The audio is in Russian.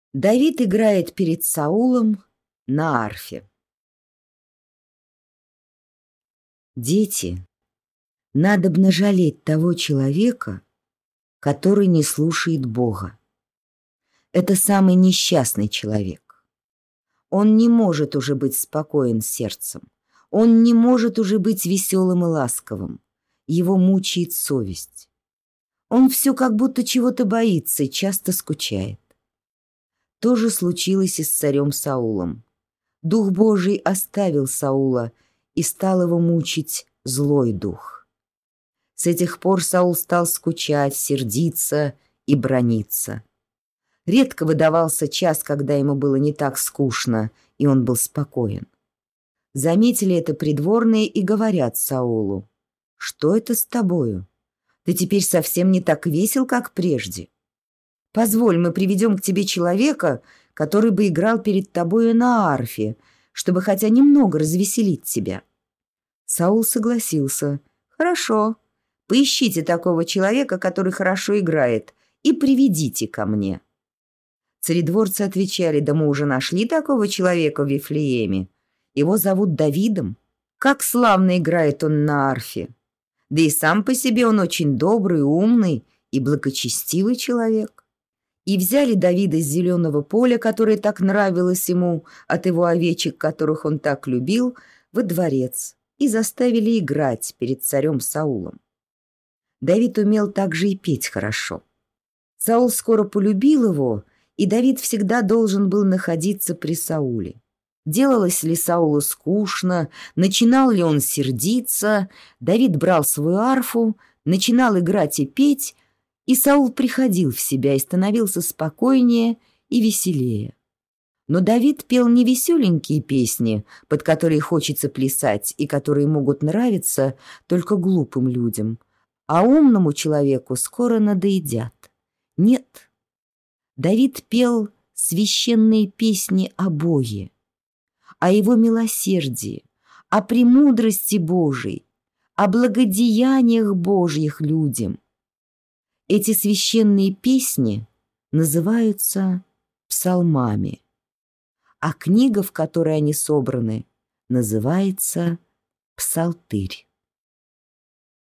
Давид играет перед Саулом на арфе. Дети, надобно жалеть того человека, который не слушает Бога. Это самый несчастный человек. Он не может уже быть спокоен сердцем. Он не может уже быть веселым и ласковым. Его мучает совесть. Он все как будто чего-то боится и часто скучает. То же случилось и с царем Саулом. Дух Божий оставил Саула, и стал его мучить злой дух. С этих пор Саул стал скучать, сердиться и браниться. Редко выдавался час, когда ему было не так скучно, и он был спокоен. Заметили это придворные и говорят Саулу: «Что это с тобою? Ты теперь совсем не так весел, как прежде. Позволь, мы приведем к тебе человека, который бы играл перед тобою на арфе, чтобы хотя немного развеселить тебя». Саул согласился. «Хорошо, поищите такого человека, который хорошо играет, и приведите ко мне». Царедворцы отвечали: «Да мы уже нашли такого человека в Вифлееме. Его зовут Давидом. Как славно играет он на арфе! Да и сам по себе он очень добрый, умный и благочестивый человек». И взяли Давида с зеленого поля, которое так нравилось ему, от его овечек, которых он так любил, во дворец, и заставили играть перед царем Саулом. Давид умел также и петь хорошо. Саул скоро полюбил его, и Давид всегда должен был находиться при Сауле. Делалось ли Саулу скучно, начинал ли он сердиться, Давид брал свою арфу, начинал играть и петь, и Саул приходил в себя и становился спокойнее и веселее. Но Давид пел не веселенькие песни, под которые хочется плясать и которые могут нравиться только глупым людям, а умному человеку скоро надоедят. Нет, Давид пел священные песни о Боге, о Его милосердии, о премудрости Божией, о благодеяниях Божьих людям. Эти священные песни называются псалмами, а книга, в которой они собраны, называется Псалтырь.